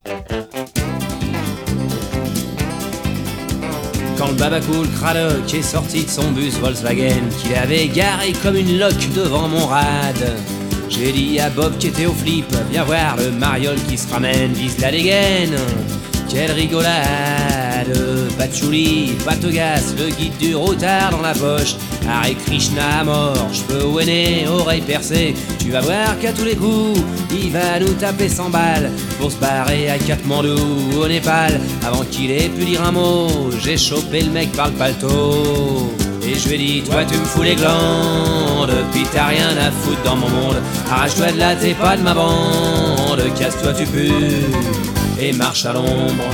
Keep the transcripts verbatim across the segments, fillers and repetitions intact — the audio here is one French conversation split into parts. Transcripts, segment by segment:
Quand le babacool Cradock est sorti de son bus Volkswagen, qu'il avait garé comme une loque devant mon rad, j'ai dit à Bob qui était au flip, viens voir le mariole qui se ramène, vise la dégaine. Quelle rigolade, patchouli, patogas, le guide du routard dans la poche. Hare Krishna à mort, cheveux au nez, oreilles percées. Tu vas voir qu'à tous les coups, il va nous taper cent balles pour se barrer à Katmandou, au Népal. Avant qu'il ait pu dire un mot, j'ai chopé le mec par le paletot. Et je lui ai dit, toi tu me fous les glandes, puis t'as rien à foutre dans mon monde. Arrache-toi de là, t'es pas de ma bande, casse-toi tu pues et marche à l'ombre.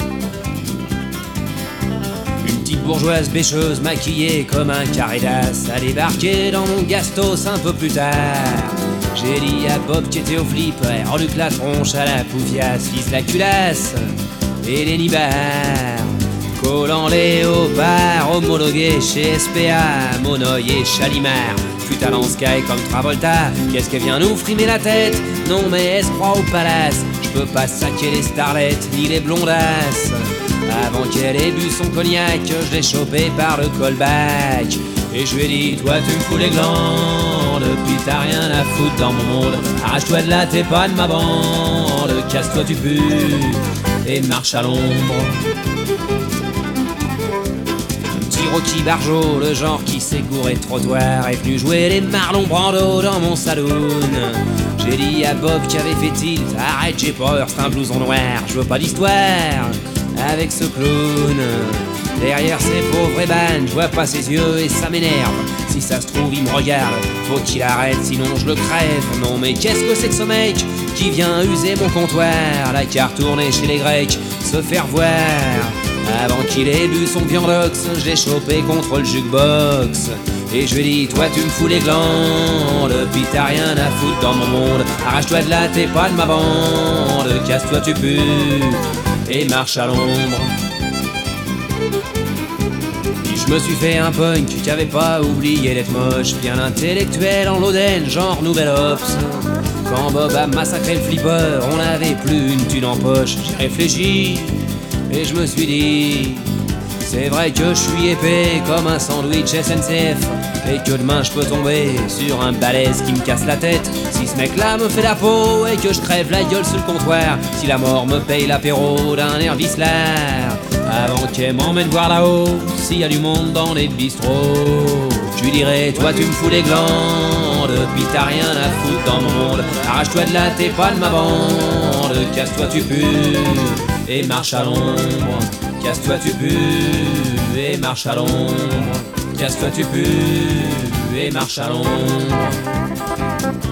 Une petite bourgeoise bêcheuse maquillée comme un carré d'as a débarqué dans mon gastos un peu plus tard. J'ai dit à Bob qui était au flip, rends-lui la tronche à la poufiasse, vise la culasse et les nibards. Collant léopard, homologué chez S P A, Monoï et Chalimard. Putain dans Sky comme Travolta, qu'est-ce qu'elle vient nous frimer la tête? Non mais elle se croit au palace, je peux pas saquer les starlettes ni les blondasses. Avant qu'elle ait bu son cognac, je l'ai chopé par le callback. Et je lui ai dit, toi tu me fous les glandes, puis t'as rien à foutre dans mon monde. Arrache-toi de là, t'es pas de ma bande, casse-toi tu pues et marche à l'ombre. Rocky Barjo, le genre qui s'est gouré de trottoir, est venu jouer les Marlon Brando dans mon saloon. J'ai dit à Bob qui avait fait tilt, arrête j'ai peur, c'est un blouson noir, je veux pas d'histoire avec ce clown. Derrière ces pauvres ébanes, je vois pas ses yeux et ça m'énerve. Si ça se trouve il me regarde, faut qu'il arrête sinon je le crève. Non mais qu'est-ce que c'est que ce mec qui vient user mon comptoir? La carte tournée chez les Grecs, se faire voir. Avant qu'il ait bu son viandox, je l'ai chopé contre le jukebox. Et je lui ai dit, toi tu me fous les glandes, puis t'as rien à foutre dans mon monde. Arrache-toi de là, t'es pas de ma bande, casse-toi tu pues et marche à l'ombre. Je me suis fait un punk qui avait pas oublié d'être moche, bien intellectuel en l'Oden, genre Nouvel Ops. Quand Bob a massacré le flipper, on n'avait plus une thune en poche. J'ai réfléchi et je me suis dit, c'est vrai que je suis épais comme un sandwich S N C F, et que demain je peux tomber sur un balèze qui me casse la tête. Si ce mec là me fait la peau et que je crève la gueule sur le comptoir, si la mort me paye l'apéro d'un air vicelard, avant qu'elle m'emmène voir là-haut s'il y a du monde dans les bistrots, je lui dirais, toi tu me fous les glandes, puis t'as rien à foutre dans mon monde. Arrache-toi de là, t'es pas de ma bande, casse-toi tu pues et marche à l'ombre. Casse-toi tu pues et marche à l'ombre. Casse-toi tu pues et marche à l'ombre.